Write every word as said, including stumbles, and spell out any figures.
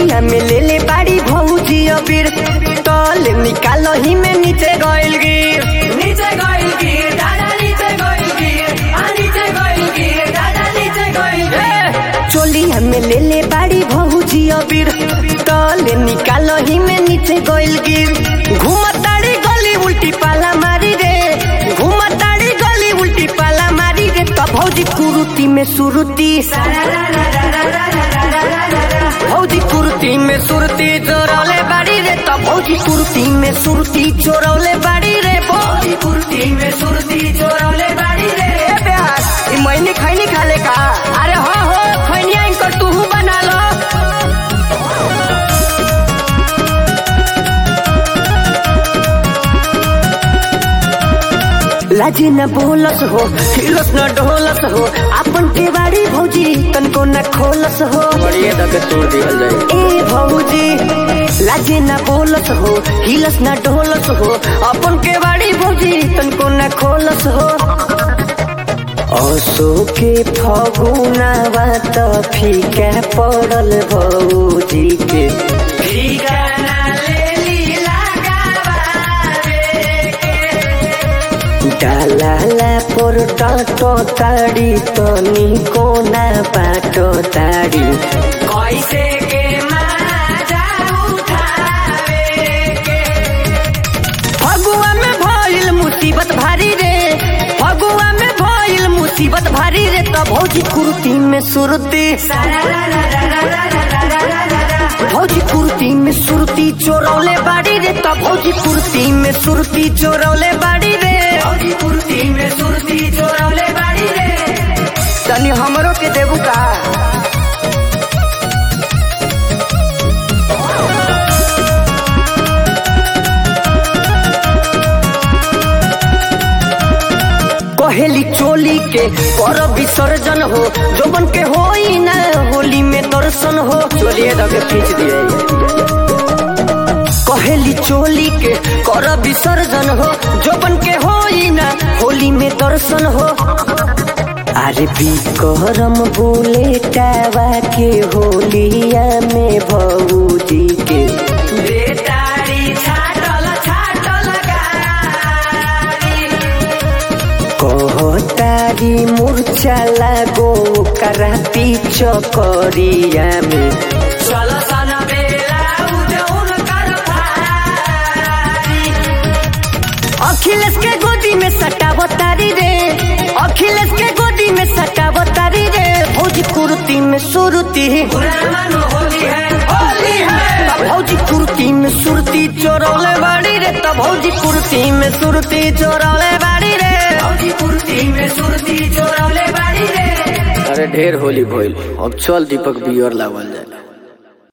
चोलिया में ले ले बाड़ी भौजी अबीर तल निकाल ही में नीचे गइल गिर नीचे गइल गिर दादा नीचे गइल गिर आ नीचे गइल गिर दादा नीचे गइल गिर। चोलिया में ले ले बाड़ी भौजी अबीर तल निकाल ही में नीचे गइल गिर घुमताड़ी गली उल्टी पाला मारी रे घुमताड़ी गली उल्टी पाला मारी रे तो भौजी कुरुती में सुरुती भौजी कुर्ती में सुरती चोरौले बाड़ी रे तो भौजी कुर्ती में सुरती चोरौले बाड़ी रे भौजी कुर्ती में सुरती चोरौले बाड़ी रे। ब्यास ई मैंने खैनी खाले का अरे हाँ हो खैनिया इनकर तू बना लो लाजी न बोलस हो हिलस न ढोलस हो अपन के बाड़ी भौजी तनको न खोलस हो बढ़िया तक तोड़ दिहल जाए ए भौजी लाजी न बोलस हो हिलस न ढोलस हो अपन के बाड़ी भौजी तनको न खोलस हो असो के फगुनावा त फीका पड़ल भौजी के फीका ना लेली लगावे के डालाला पर टाटो ताड़ी तनी कोना बाटो ताड़ी कैसे के माजा उठावे के। फगुआ में भइल मुसीबत भारी रे फगुआ में भइल मुसीबत भारी रे त भौजी कुर्ती में सुरती भौजी कुर्ती में सुरती चोरौले बाड़ी रे त भौजी कुर्ती में सुरती चोरौले बाड़ी रे भौजी कुर्ती में सुरती चोरौले बाड़ी रे। तनी हमरो के देबू का कहेली चोली के कर विसर्जन हो जोबन के होई ना होली में दर्शन हो चोलिए दके खींच दिए कहेली चोली के कर विसर्जन हो जोबन के होई ना होली में दर्शन हो अरे विक्रम बुलेटावा के होलिया में भौजी के बेटारी छाटल छाटल गाड़ी कहतारी मूर्छा लागो करा पीछ करिया में चल सन बेला उजौन कर भारी। अखिलेश के गोदी में सटावतारी रे अखिलेश के गोदी में सटावतारी रे भौजी कुर्ती में सुरती पुराना होली है होली है भौजी कुर्ती में सुरती चोरौले बाड़ी रे त भौजी कुर्ती में सुरती चोरौले बाड़ी रे भौजी कुर्ती में सुरती चोरौले बाड़ी रे। अरे ढेर होली भइल अब चल दीपक बियर लावल जाए।